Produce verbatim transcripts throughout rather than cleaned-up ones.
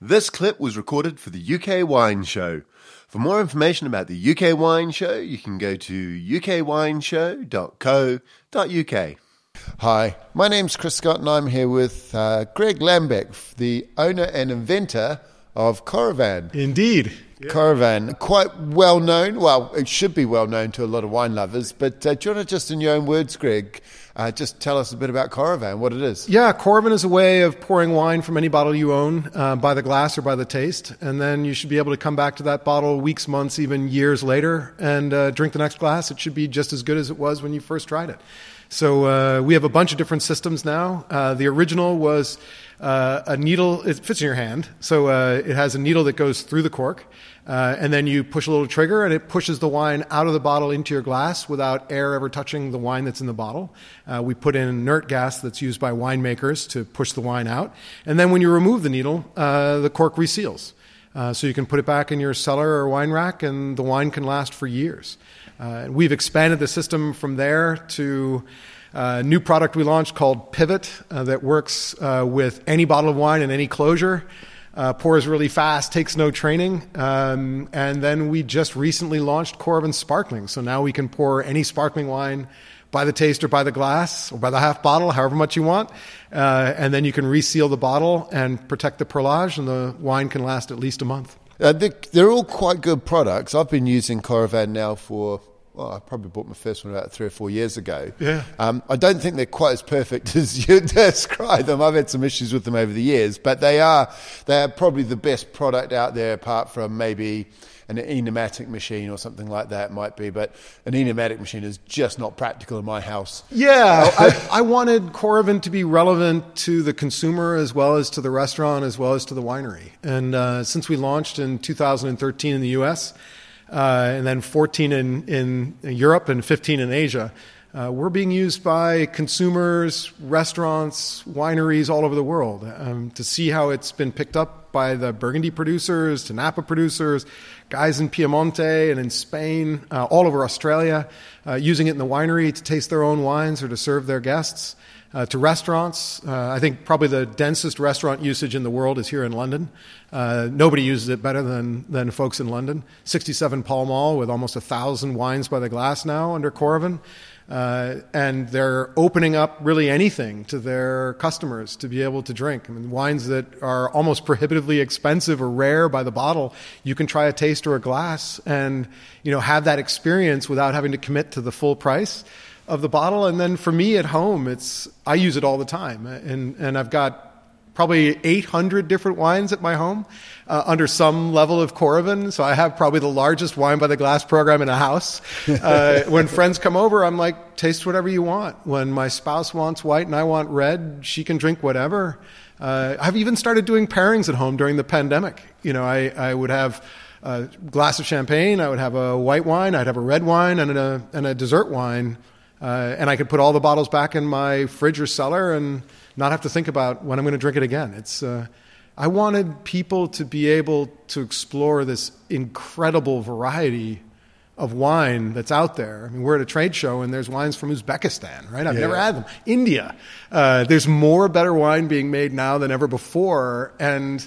This clip was recorded for the U K Wine Show. For more information about the U K Wine Show, you can go to u k wine show dot co dot u k. Hi, my name's Chris Scott and I'm here with uh, Greg Lambeck, the owner and inventor of Coravin. Indeed. Yeah. Coravin, quite well known, well, it should be well known to a lot of wine lovers, but uh, do you want to just, in your own words, Greg, uh, just tell us a bit about Coravin, what it is? Yeah, Coravin is a way of pouring wine from any bottle you own uh, by the glass or by the taste, and then you should be able to come back to that bottle weeks, months, even years later and uh, drink the next glass. It should be just as good as it was when you first tried it. So uh, we have a bunch of different systems now. Uh, the original was uh, a needle, it fits in your hand, so uh, it has a needle that goes through the cork. Uh, and then you push a little trigger and it pushes the wine out of the bottle into your glass without air ever touching the wine that's in the bottle. Uh, we put in inert gas that's used by winemakers to push the wine out. And then when you remove the needle, uh, the cork reseals. Uh, so you can put it back in your cellar or wine rack and the wine can last for years. Uh, we've expanded the system from there to a new product we launched called Pivot uh, that works uh, with any bottle of wine and any closure. Uh, pours really fast, takes no training. Um, and then we just recently launched Coravin Sparkling. So now we can pour any sparkling wine by the taste or by the glass or by the half bottle, however much you want. Uh, and then you can reseal the bottle and protect the perlage, and the wine can last at least a month. Uh, they're, they're all quite good products. I've been using Coravin now for... Well, I probably bought my first one about three or four years ago. Yeah. Um, I don't think they're quite as perfect as you describe them. I've had some issues with them over the years, but they are they are probably the best product out there, apart from maybe an Enomatic machine or something like that might be. But an Enomatic machine is just not practical in my house. Yeah, I, I wanted Coravin to be relevant to the consumer as well as to the restaurant as well as to the winery. And uh, since we launched in two thousand thirteen in the U S, Uh, and then fourteen in, in Europe and fifteen in Asia. Uh, we're being used by consumers, restaurants, wineries all over the world um, to see how it's been picked up by the Burgundy producers, to Napa producers, guys in Piemonte and in Spain, uh, all over Australia, uh, using it in the winery to taste their own wines or to serve their guests. Uh, to restaurants, uh, I think probably the densest restaurant usage in the world is here in London. Uh, nobody uses it better than than folks in London. sixty-seven Pall Mall with almost a thousand wines by the glass now under Coravin. Uh, and they're opening up really anything to their customers to be able to drink. I mean, wines that are almost prohibitively expensive or rare by the bottle, you can try a taste or a glass and, you know, have that experience without having to commit to the full price of the bottle. And then for me at home, it's I use it all the time, and and I've got probably eight hundred different wines at my home uh, under some level of Coravin. So I have probably the largest wine by the glass program in a house. Uh, when friends come over, I'm like, taste whatever you want. When my spouse wants white and I want red, she can drink whatever. Uh, I've even started doing pairings at home during the pandemic. You know, I, I would have a glass of champagne, I would have a white wine, I'd have a red wine and a, and a dessert wine. Uh, and I could put all the bottles back in my fridge or cellar and not have to think about when I'm going to drink it again. It's uh, I wanted people to be able to explore this incredible variety of wine that's out there. I mean, we're at a trade show and there's wines from Uzbekistan, right? I've yeah. never had them. India. Uh, there's more better wine being made now than ever before. And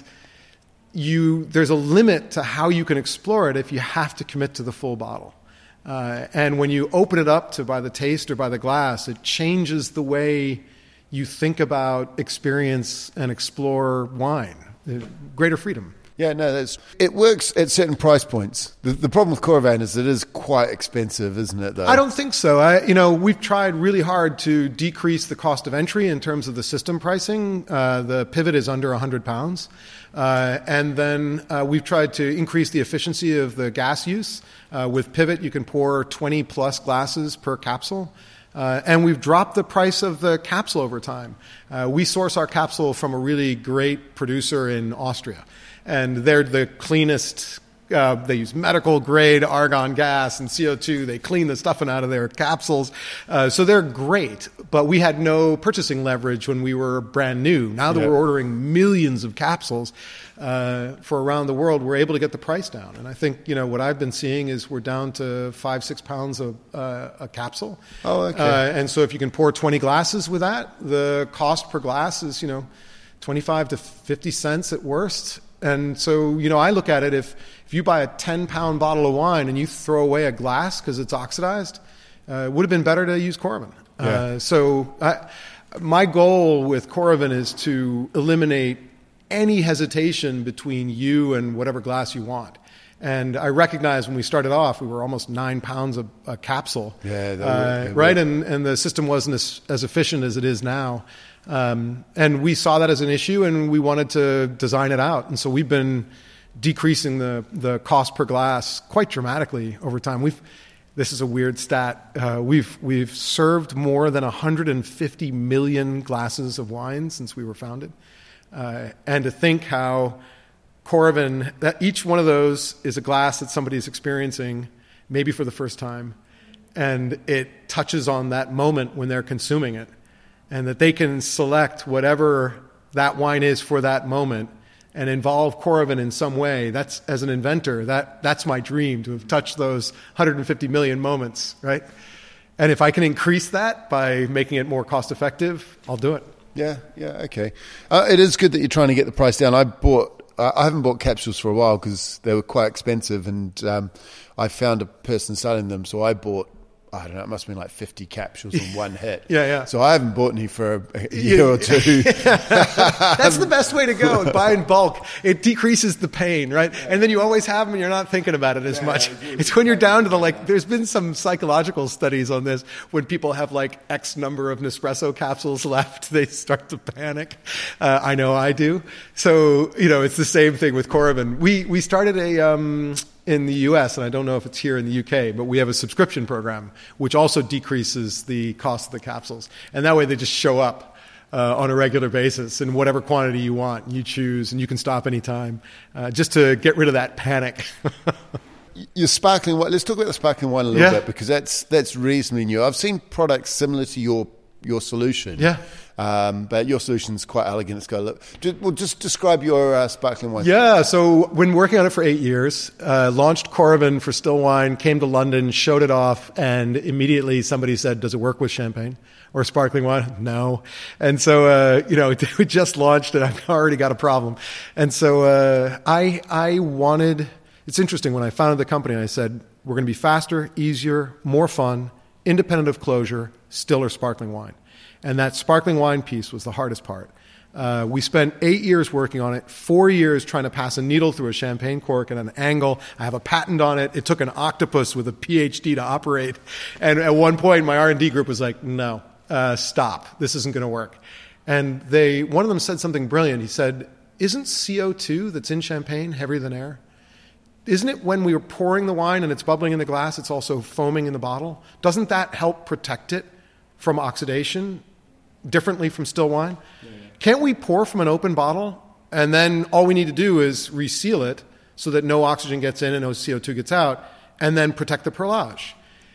you there's a limit to how you can explore it if you have to commit to the full bottle. Uh, and when you open it up to by the taste or by the glass, it changes the way you think about, experience, and explore wine. Greater freedom. Yeah, no, that's it works at certain price points. The, the problem with Coravin is it is quite expensive, isn't it, though? I don't think so. I, you know, we've tried really hard to decrease the cost of entry in terms of the system pricing. Uh, the Pivot is under one hundred pounds. Uh, and then uh, we've tried to increase the efficiency of the gas use. Uh, with Pivot, you can pour twenty plus glasses per capsule. Uh, and we've dropped the price of the capsule over time. Uh, we source our capsule from a really great producer in Austria. And they're the cleanest. Uh, they use medical grade argon gas and C O two. They clean the stuffing out of their capsules. Uh, so they're great. But we had no purchasing leverage when we were brand new. Now that yeah. we're ordering millions of capsules uh, for around the world, we're able to get the price down. And I think, you know, what I've been seeing is we're down to five, six pounds a, uh, a capsule. Oh, okay. Uh, and so if you can pour twenty glasses with that, the cost per glass is, you know, twenty-five to fifty cents at worst. And so, you know, I look at it, if, if you buy a ten-pound bottle of wine and you throw away a glass because it's oxidized, uh, it would have been better to use Coravin. Yeah. Uh, so I, my goal with Coravin is to eliminate any hesitation between you and whatever glass you want. And I recognize when we started off, we were almost nine pounds a, a capsule, yeah, that uh, would, right? And and the system wasn't as, as efficient as it is now. Um, and we saw that as an issue, and we wanted to design it out. And so we've been decreasing the, the cost per glass quite dramatically over time. We've this is a weird stat. Uh, we've we've served more than one hundred fifty million glasses of wine since we were founded, uh, and to think how Coravin, that each one of those is a glass that somebody's experiencing, maybe for the first time, and it touches on that moment when they're consuming it, and that they can select whatever that wine is for that moment and involve Coravin in some way. That's, as an inventor, that that's my dream, to have touched those one hundred fifty million moments, right? And if I can increase that by making it more cost effective, I'll do it. Yeah, yeah, okay. Uh, it is good that you're trying to get the price down. I bought I haven't bought capsules for a while because they were quite expensive, and um, I found a person selling them, so I bought, I don't know, it must have been like fifty capsules in one hit. Yeah, yeah. So I haven't bought any for a year or two. That's the best way to go, buy in bulk. It decreases the pain, right? And then you always have them and you're not thinking about it as yeah, much. It's when you're down to the, like, there's been some psychological studies on this. When people have like X number of Nespresso capsules left, they start to panic. Uh, I know I do. So, you know, it's the same thing with Coravin. We, we started a, um, in the U S, and I don't know if it's here in the U K, but we have a subscription program which also decreases the cost of the capsules. And that way they just show up uh, on a regular basis in whatever quantity you want. You choose, and you can stop anytime, uh, just to get rid of that panic. Your sparkling wine, let's talk about the sparkling wine a little yeah. bit, because that's that's reasonably new. I've seen products similar to your your solution. Yeah. Um, but your solution's quite elegant. It's got a look. Just, well, just describe your uh, sparkling wine. Yeah, so been working on it for eight years. Uh, launched Coravin for still wine, came to London, showed it off, and immediately somebody said, does it work with champagne or sparkling wine? No. And so, uh, you know, we just launched it. I've already got a problem. And so uh, I, I wanted, it's interesting, when I founded the company, I said, we're going to be faster, easier, more fun, independent of closure, still or sparkling wine. And that sparkling wine piece was the hardest part. Uh, we spent eight years working on it, four years trying to pass a needle through a champagne cork at an angle. I have a patent on it. It took an octopus with a P H D to operate. And at one point, my R and D group was like, no, uh, stop. This isn't going to work. And they, one of them said something brilliant. He said, isn't C O two that's in champagne heavier than air? Isn't it when we are pouring the wine and it's bubbling in the glass, it's also foaming in the bottle? Doesn't that help protect it from oxidation differently from still wine? Yeah, yeah. Can't we pour from an open bottle, and then all we need to do is reseal it so that no oxygen gets in and no C O two gets out, and then protect the perlage?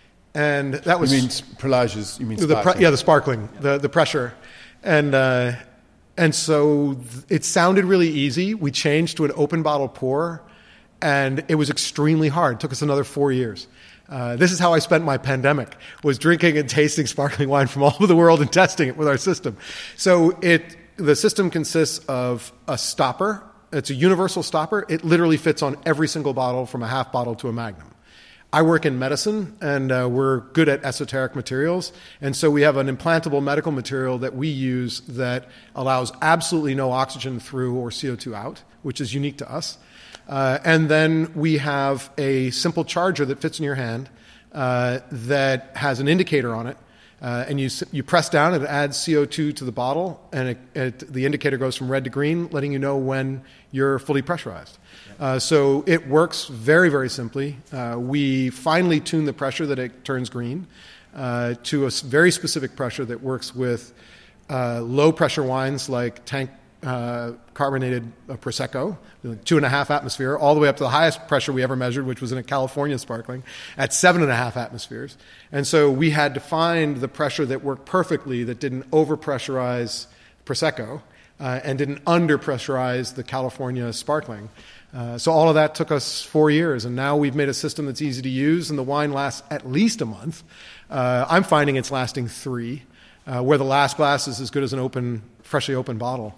And that was... You mean perlage is, you mean the sparkling? Pre, yeah, the sparkling, yeah. the the pressure. And uh, and so th- it sounded really easy. We changed to an open bottle pour, and it was extremely hard. It took us another four years. Uh, this is how I spent my pandemic, was drinking and tasting sparkling wine from all over the world and testing it with our system. So it the system consists of a stopper. It's a universal stopper. It literally fits on every single bottle, from a half bottle to a magnum. I work in medicine, and uh, we're good at esoteric materials. And so we have an implantable medical material that we use that allows absolutely no oxygen through or C O two out, which is unique to us. Uh, and then we have a simple charger that fits in your hand uh, that has an indicator on it. Uh, and you you press down, it adds C O two to the bottle, and it, it, the indicator goes from red to green, letting you know when you're fully pressurized. Uh, so it works very, very simply. Uh, we finely tune the pressure that it turns green uh, to a very specific pressure that works with uh, low-pressure wines like tank Uh, carbonated uh, Prosecco, like two and a half atmosphere, all the way up to the highest pressure we ever measured, which was in a California sparkling, at seven and a half atmospheres. And so we had to find the pressure that worked perfectly, that didn't over-pressurize Prosecco uh, and didn't under-pressurize the California sparkling. Uh, so all of that took us four years, and now we've made a system that's easy to use, and the wine lasts at least a month. Uh, I'm finding it's lasting three, uh, where the last glass is as good as an open, freshly opened bottle.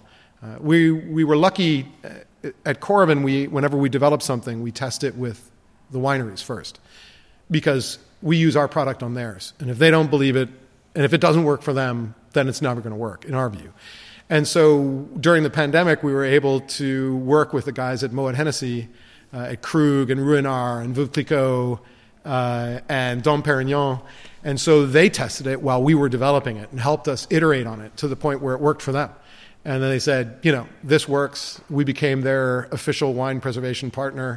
Uh, we we were lucky uh, at Korovin. We whenever we develop something, we test it with the wineries first, because we use our product on theirs, and if they don't believe it, and if it doesn't work for them, then it's never going to work in our view. And so during the pandemic, we were able to work with the guys at Moet Hennessy, uh, at Krug and Ruinart and Veuve Clicquot uh, and Dom Perignon. And so they tested it while we were developing it and helped us iterate on it to the point where it worked for them. And then they said, you know, this works. We became their official wine preservation partner.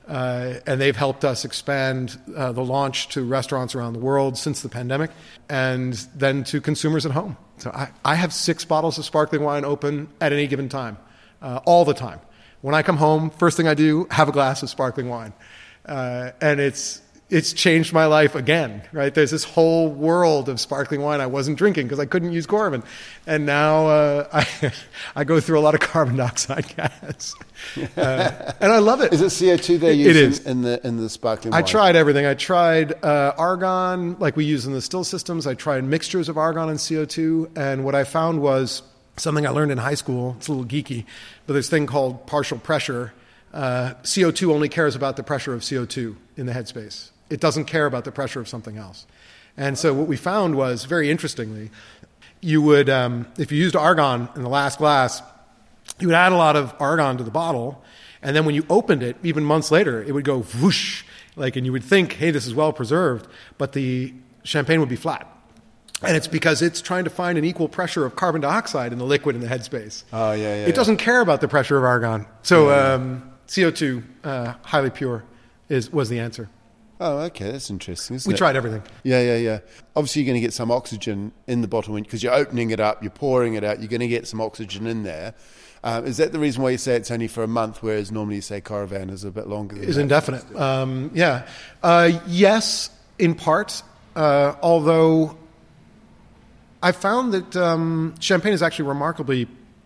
Uh, and they've helped us expand uh, the launch to restaurants around the world since the pandemic, and then to consumers at home. So I, I have six bottles of sparkling wine open at any given time, uh, all the time. When I come home, first thing I do, have a glass of sparkling wine. Uh, and it's it's changed my life again, right? There's this whole world of sparkling wine I wasn't drinking because I couldn't use Korovin. And now uh, I, I go through a lot of carbon dioxide gas. Uh, and I love it. Is it C O two they use it is. In, in the in the sparkling I wine? tried everything. I tried uh, argon, like we use in the still systems. I tried mixtures of argon and C O two. And what I found was something I learned in high school. It's a little geeky, but there's this thing called partial pressure. Uh, C O two only cares about the pressure of C O two in the headspace. It doesn't care about the pressure of something else. And so what we found was, very interestingly, you would, um, if you used argon in the last glass, you would add a lot of argon to the bottle, and then when you opened it, even months later, it would go whoosh, like, and you would think, hey, this is well preserved, but the champagne would be flat. And it's because it's trying to find an equal pressure of carbon dioxide in the liquid in the headspace. Oh, yeah, yeah. It doesn't care about the pressure of argon. So Yeah. um, C O two, uh, highly pure, is was the answer. Oh, okay, that's interesting, isn't We it? tried everything. Yeah, yeah, yeah. Obviously, you're going to get some oxygen in the bottle because you're opening it up, you're pouring it out, you're going to get some oxygen in there. Um, is that the reason why you say it's only for a month, whereas normally you say Korovin is a bit longer than Is that? indefinite. Um, yeah. Uh, yes, in part, uh, although I found that um, champagne is actually remarkably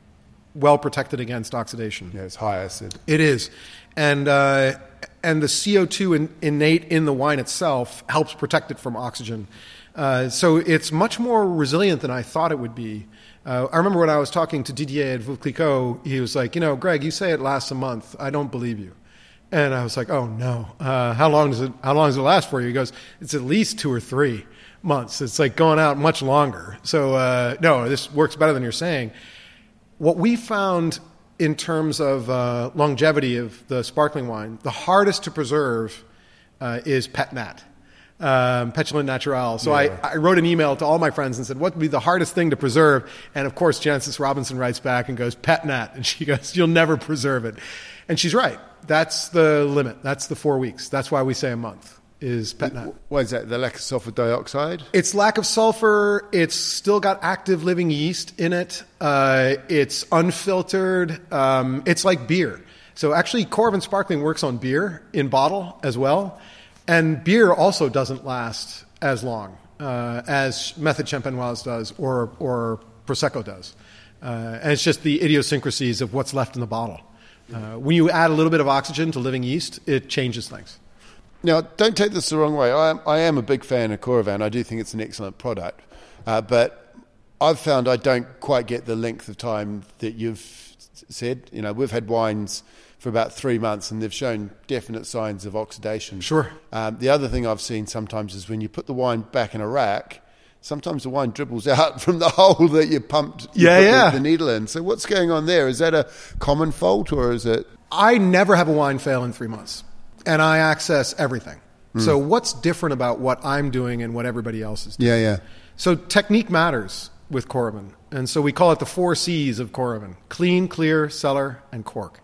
well protected against oxidation. Yeah, it's high acid. It is. And uh, and the C O two in, innate in the wine itself helps protect it from oxygen. Uh, so it's much more resilient than I thought it would be. Uh, I remember when I was talking to Didier at Veuve Clicquot, he was like, you know, Greg, you say it lasts a month. I don't believe you. And I was like, oh, no. Uh, how long does it How long does it last for you? He goes, it's at least two or three months. It's like going out much longer. So, uh, no, this works better than you're saying. What we found in terms of uh, longevity of the sparkling wine, the hardest to preserve uh, is Pet Nat, um, Petulant Naturel. So Yeah. I, I wrote an email to all my friends and said, what would be the hardest thing to preserve? And of course, Genesis Robinson writes back and goes, Pet Nat. And she goes, you'll never preserve it. And she's right. That's the limit. That's the four weeks. That's why we say a month is Pet Nat. What is that, the lack of sulfur dioxide? It's lack of sulfur. It's still got active living yeast in it. Uh, it's unfiltered. Um, it's like beer. So actually, Korovin Sparkling works on beer in bottle as well. And beer also doesn't last as long uh, as Method Champenoise does or, or Prosecco does. Uh, and it's just the idiosyncrasies of what's left in the bottle. Uh, when you add a little bit of oxygen to living yeast, it changes things. Now, don't take this the wrong way. I am, I am a big fan of Korovin. I do think it's an excellent product. Uh, but I've found I don't quite get the length of time that you've said. You know, we've had wines for about three months and they've shown definite signs of oxidation. Sure. Um, the other thing I've seen sometimes is when you put the wine back in a rack, sometimes the wine dribbles out from the hole that you pumped you Yeah, put yeah. The, the needle in. So what's going on there? Is that a common fault or is it... I never have a wine fail in three months, and I access everything. Mm. So what's different about what I'm doing and what everybody else is doing? Yeah, yeah. So technique matters with Korovin, and so we call it the four C's of Korovin: clean, clear, cellar, and cork.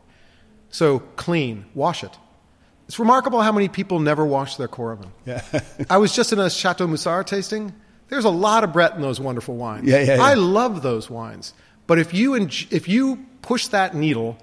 So clean, wash it. It's remarkable how many people never wash their Korovin. Yeah. I was just in a Chateau Moussard tasting. There's a lot of Brett in those wonderful wines. Yeah, yeah, yeah. I love those wines. But if you en- if you push that needle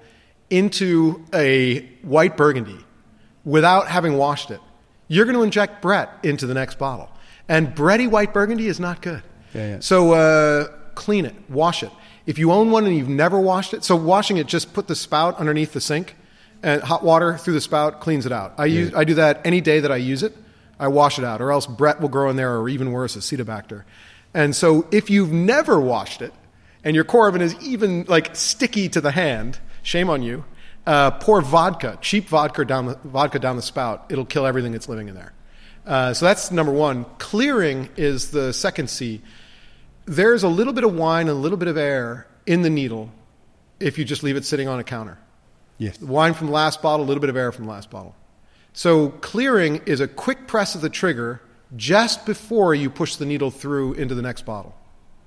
into a white Burgundy without having washed it, you're going to inject Brett into the next bottle. And Bretty white Burgundy is not good. Yeah, yeah. So uh, clean it, wash it. If you own one and you've never washed it, so washing it, just put the spout underneath the sink and hot water through the spout cleans it out. I, use, I do that any day that I use it. I wash it out, or else Brett will grow in there, or even worse, Acetobacter. And so if you've never washed it, and your Coravin is even like sticky to the hand, shame on you, uh, pour vodka, cheap vodka down the, vodka down the spout. It'll kill everything that's living in there. Uh, so that's number one. Clearing is the second C. There's a little bit of wine and a little bit of air in the needle if you just leave it sitting on a counter. Yes. Wine from the last bottle, a little bit of air from the last bottle. So clearing is a quick press of the trigger just before you push the needle through into the next bottle.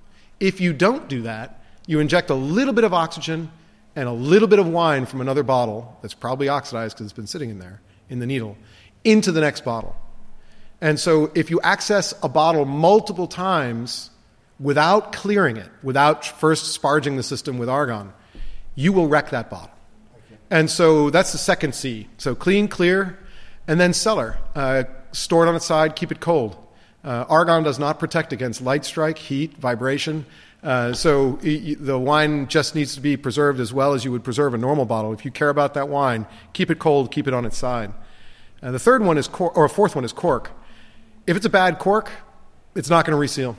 If you don't do that, you inject a little bit of oxygen and a little bit of wine from another bottle that's probably oxidized because it's been sitting in there, in the needle, into the next bottle. And so if you access a bottle multiple times without clearing it, without first sparging the system with argon, you will wreck that bottle. Okay. And so that's the second C. So clean, clear, and then cellar. Uh, store it on its side, keep it cold. Uh, argon does not protect against light strike, heat, vibration. Uh, so y- the wine just needs to be preserved as well as you would preserve a normal bottle. If you care about that wine, keep it cold, keep it on its side. And the third one is cork, or fourth one is cork. If it's a bad cork, it's not going to reseal.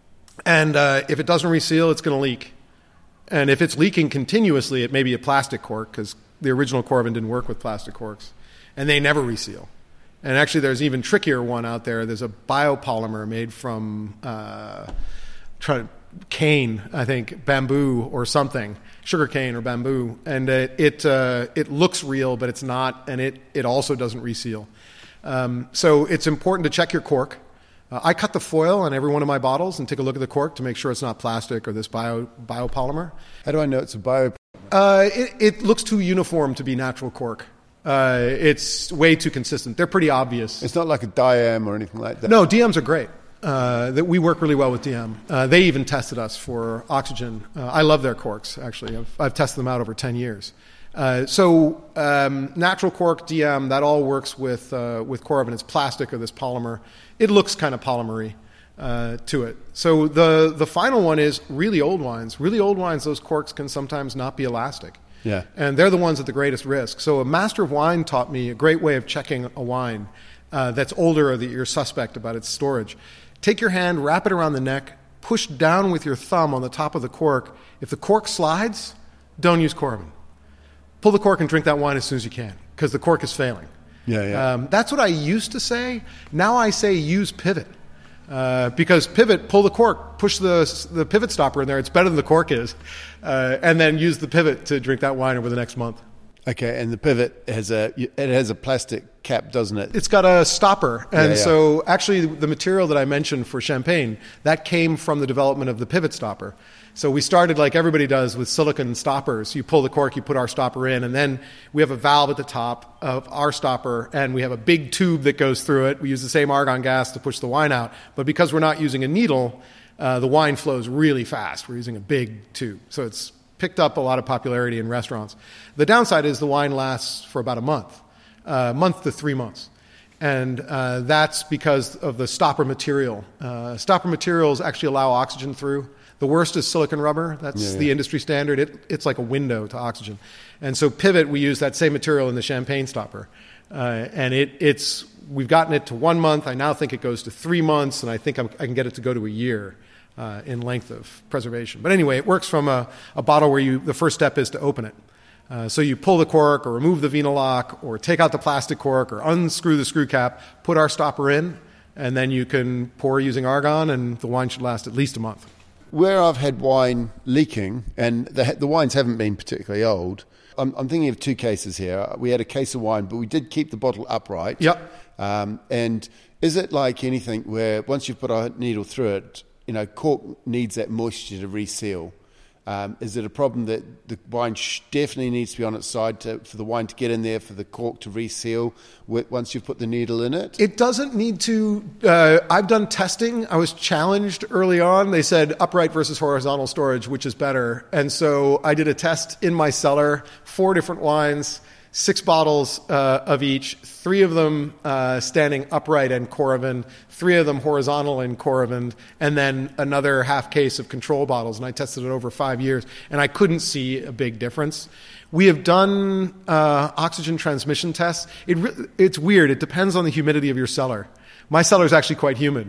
And uh, if it doesn't reseal, it's going to leak. And if it's leaking continuously, it may be a plastic cork because the original Coravin didn't work with plastic corks. And they never reseal. And actually, there's an even trickier one out there. There's a biopolymer made from uh, try, cane, I think, bamboo or something, sugar cane or bamboo. And it it, uh, it looks real, but it's not, and it, it also doesn't reseal. Um, so it's important to check your cork. Uh, I cut the foil on every one of my bottles and take a look at the cork to make sure it's not plastic or this bio, biopolymer. How do I know it's a bio? Uh, it, it looks too uniform to be natural cork. Uh, it's way too consistent. They're pretty obvious. It's not like a D I M or anything like that. No, D Ms are great. Uh, that we work really well with D M. Uh, they even tested us for oxygen. Uh, I love their corks, actually. I've, I've tested them out over ten years. Uh, so um, natural cork, D M, that all works with uh, with Coravin. It's plastic or this polymer. It looks kind of polymery uh, to it. So the the final one is really old wines. Really old wines, those corks can sometimes not be elastic. Yeah. And they're the ones at the greatest risk. So a master of wine taught me a great way of checking a wine uh, that's older or that you're suspect about its storage. Take your hand, wrap it around the neck, push down with your thumb on the top of the cork. If the cork slides, don't use Coravin. Pull the cork and drink that wine as soon as you can because the cork is failing. Yeah, yeah. Um, that's what I used to say. Now I say use pivot. Uh, because pivot, pull the cork, push the the pivot stopper in there. It's better than the cork is. Uh, and then use the pivot to drink that wine over the next month. Okay, and the pivot has a it has a plastic cap, doesn't it? It's got a stopper. And yeah, yeah. so actually the material that I mentioned for champagne, that came from the development of the pivot stopper. So we started like everybody does with silicone stoppers. You pull the cork, you put our stopper in, and then we have a valve at the top of our stopper, and we have a big tube that goes through it. We use the same argon gas to push the wine out. But because we're not using a needle, uh, the wine flows really fast. We're using a big tube. So it's picked up a lot of popularity in restaurants. The downside is the wine lasts for about a month, a uh, month to three months. And uh, that's because of the stopper material. Uh, stopper materials actually allow oxygen through. The worst is silicon rubber. That's yeah, yeah. the industry standard. It, it's like a window to oxygen. And so pivot, we use that same material in the champagne stopper. Uh, and it, it's we've gotten it to one month. I now think it goes to three months, and I think I'm, I can get it to go to a year uh, in length of preservation. But anyway, it works from a, a bottle where you the first step is to open it. Uh, so you pull the cork or remove the vena lock or take out the plastic cork or unscrew the screw cap, put our stopper in, and then you can pour using argon, and the wine should last at least a month. Where I've had wine leaking, and the, the wines haven't been particularly old, I'm, I'm thinking of two cases here. We had a case of wine, but we did keep the bottle upright. Yep. Um, and is it like anything where once you've put a needle through it, you know, cork needs that moisture to reseal? Um, is it a problem that the wine sh- definitely needs to be on its side to, for the wine to get in there, for the cork to reseal with, once you've put the needle in it? It doesn't need to. Uh, I've done testing. I was challenged early on. They said upright versus horizontal storage, which is better. And so I did a test in my cellar, four different wines, six bottles uh, of each, three of them uh, standing upright and Coravin, three of them horizontal and Coravin, and then another half case of control bottles. And I tested it over five years, and I couldn't see a big difference. We have done uh, oxygen transmission tests. It re- it's weird. It depends on the humidity of your cellar. My cellar is actually quite humid.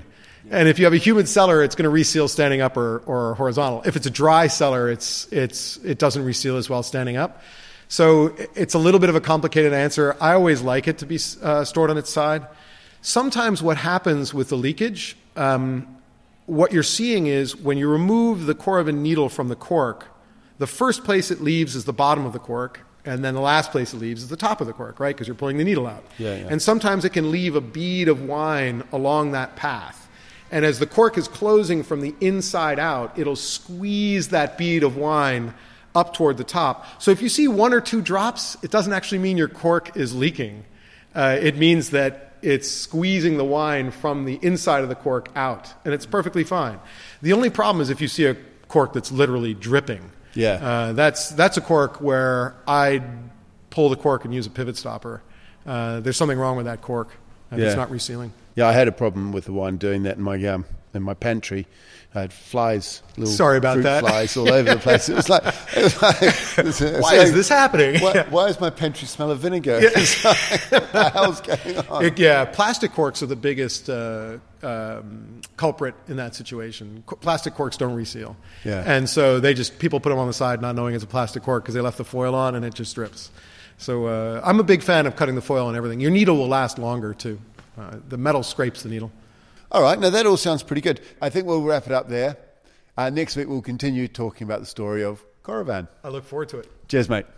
And if you have a humid cellar, it's going to reseal standing up or, or horizontal. If it's a dry cellar, it's it's it doesn't reseal as well standing up. So it's a little bit of a complicated answer. I always like it to be uh, stored on its side. Sometimes what happens with the leakage, um, what you're seeing is when you remove the Coravin needle from the cork, the first place it leaves is the bottom of the cork, and then the last place it leaves is the top of the cork, right? Because you're pulling the needle out. Yeah, yeah. And sometimes it can leave a bead of wine along that path. And as the cork is closing from the inside out, it'll squeeze that bead of wine up toward the top. So if you see one or two drops, it doesn't actually mean your cork is leaking. Uh, it means that it's squeezing the wine from the inside of the cork out, and it's perfectly fine. The only problem is if you see a cork that's literally dripping. Yeah. Uh, that's that's a cork where I'd pull the cork and use a pivot stopper. Uh, there's something wrong with that cork. And Yeah. It's not resealing. Yeah, I had a problem with the wine doing that in my um, in my pantry. I had flies, little Sorry about fruit that. flies all over the place. It was like, it was like it's, it's Why like, is this happening? Why, why is my pantry smell of vinegar? It's like, what the hell's going on? It- yeah, plastic corks are the biggest uh, um, culprit in that situation. Co- plastic corks don't reseal. Yeah. And so they just, people put them on the side not knowing it's a plastic cork because they left the foil on and it just drips. So uh, I'm a big fan of cutting the foil and everything. Your needle will last longer too. Uh, the metal scrapes the needle. All right, now that all sounds pretty good. I think we'll wrap it up there. Uh, next week we'll continue talking about the story of Coravin. I look forward to it. Cheers, mate.